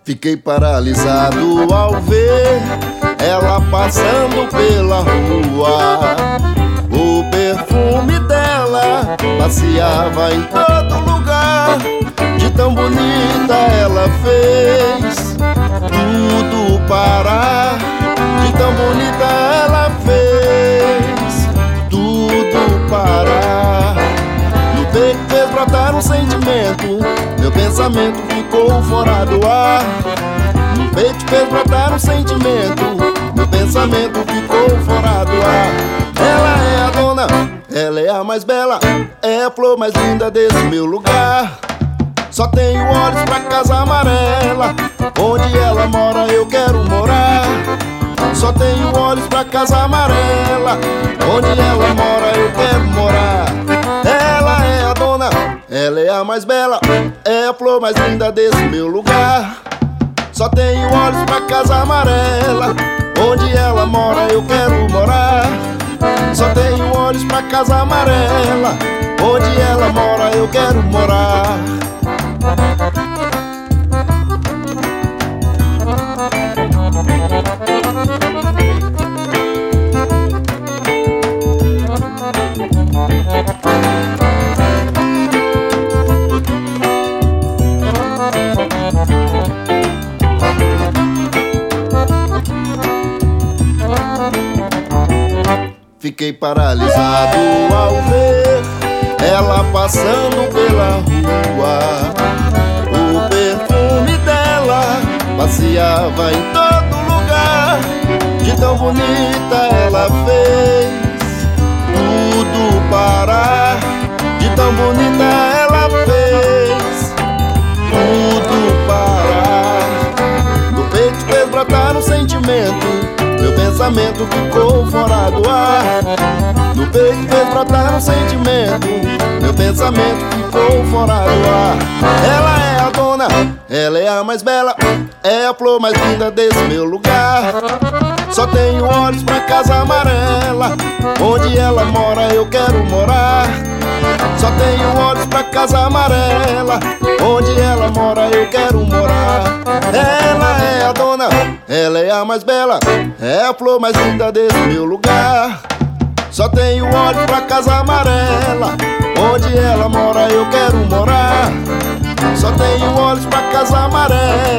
Fiquei paralisado ao ver ela passando pela rua. O perfume dela passeava em todo lugar. De tão bonita ela fez tudo parar. De tão bonita ela fez tudo parar. No peito fez brotar um sentimento, meu pensamento ficou fora do ar. No peito fez brotar um sentimento, meu pensamento ficou fora do ar. Ela é a dona, ela é a mais bela, é a flor mais linda desse meu lugar. Só tenho olhos pra casa amarela, onde ela mora eu quero morar. Só tenho olhos pra casa amarela, onde ela mora eu quero morar. Ela é a dona, ela é a mais bela, é a flor mais linda desse meu lugar. Só tenho olhos pra casa amarela, onde ela mora eu quero morar. Só tenho olhos pra casa amarela, onde ela mora eu quero morar. Fiquei paralisado ao ver ela passando pela rua. O perfume dela passeava em todo lugar. De tão bonita ela fez tudo parar. De tão bonita ela fez tudo parar. No peito fez brotar um sentimento, meu pensamento ficou fora do ar. No peito fez brotar um sentimento, meu pensamento ficou fora do ar. Ela é a dona, ela é a mais bela, é a flor mais linda desse meu lugar. Só tenho olhos pra casa amarela, onde ela mora eu quero morar. Só tenho olhos pra casa amarela, onde ela mora eu quero morar. Ela é a dona, ela é a mais bela, é a flor mais linda desse meu lugar. Só tenho olhos pra casa amarela, onde ela mora eu quero morar. Só tenho olhos pra casa amarela,